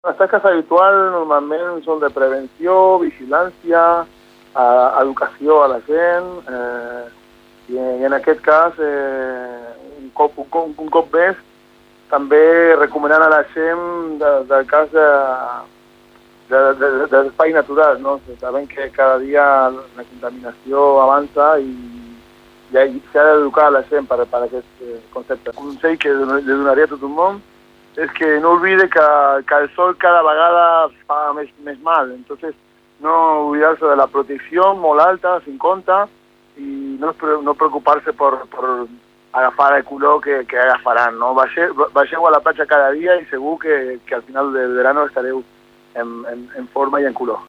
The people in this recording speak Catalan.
Les tasques habituals normalment són de prevenció, vigilància, educació a la gent, i en aquest cas, un cop més, també recomanant a la gent del cas de l'espai natural, no? Sabem que cada dia la contaminació avança i s'ha d'educar a la gent per aquest concepte. Un consell que li donaria a tot el món és que no oblide que el sol cada vegada fa més mal. Entonces, no olvidarse de la protecció molt alta, sin compte, i no preocupar-se per agafar el color que agafaran, no? Baixeu a la platja cada dia i segur que al final del verano estareu en forma i en color.